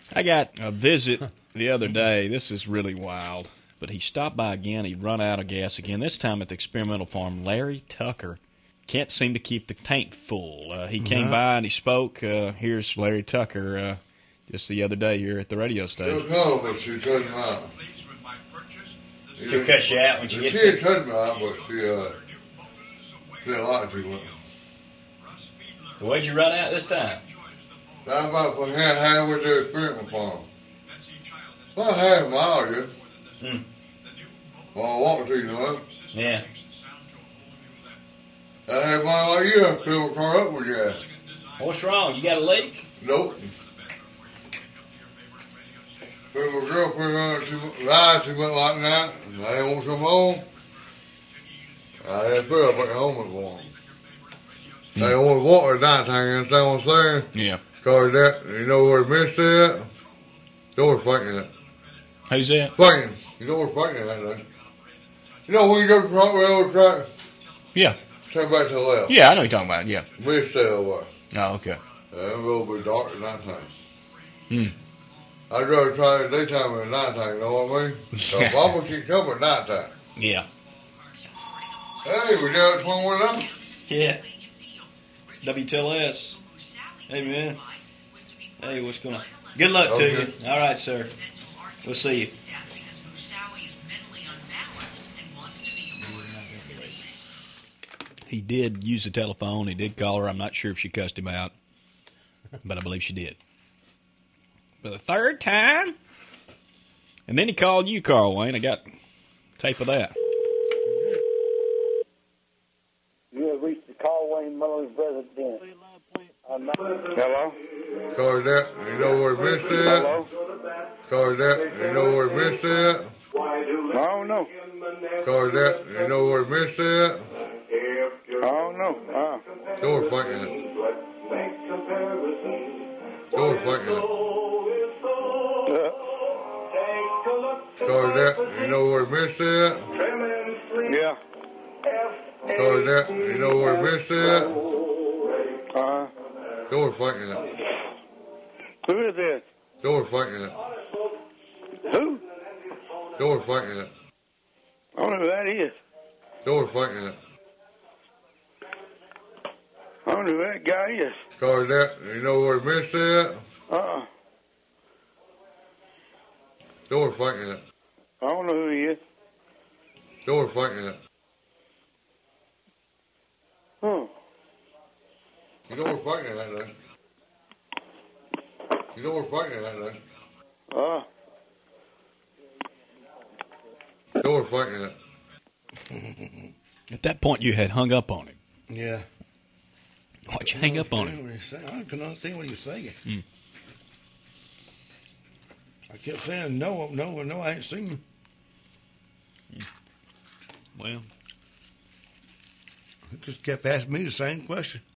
I got a visit the other day. This is really wild. But he stopped by again. He'd run out of gas again, this time at the experimental farm. Larry Tucker can't seem to keep the tank full. He came by and he spoke. Here's Larry Tucker just the other day here at the radio station. She cut him out. She'll cut you out when she gets She it. cut him out, but she didn't like too much. So where'd you run out this time? I'm about from halfway to the experimental farm. About half a mile, yeah. Well, I walked to you, know. Yeah. I had mine like you, I fill a car up with gas. What's wrong? You got a leak? Nope. But my girlfriend lied too much like that, and I didn't want some more. I had to put up at the home for them. They always water at night time, you understand what I'm saying? Yeah. Because that, you know where the mist is? Door's fighting it. Who's that? Fighting. You know where fighting that thing? You know when you go to the front railroad track? Yeah. Turn back to the left. Yeah, I know you're talking about. Yeah. Mist stay away. Oh, okay. It'll go be dark at night time. Hmm. I'd rather try it daytime than night time, you know what I mean? So Mama keep coming at night time. Yeah. Hey, we got 21 now? Yeah. WTLS. Hey, man. Hey, what's going on? Good luck to you. All right, sir. We'll see you. He did use the telephone. He did call her. I'm not sure if she cussed him out, but I believe she did. For the third time? And then he called you, Carl Wayne. I got tape of that. You have reached the Carl Wayne Mullins residence. Hello? Cause that, you know where the mist is? Hello? Cause that, you know where the mist is? I don't know. Cause that, you know where the mist is? I don't know. Door's fighting it. Door's fighting it. Cause that, you know where the mist is? Yeah. Cause that, you know where the mist is? Door's fighting it. Who is this? Door's fighting it. Who? Door's fighting it. I don't know who that is. Door's fighting it. I don't know who that guy is. Cause that, you know where the mist is? Door's fighting it. I don't know who he is. Door's fighting it. Huh. You know we're fighting that thing. You know we're fighting that thing. You know we're fighting it. At that point, you had hung up on him. Yeah. Why'd you hang up on him? I couldn't understand what he was saying. Mm. I kept saying, no, I ain't seen him. Well, He just kept asking me the same question.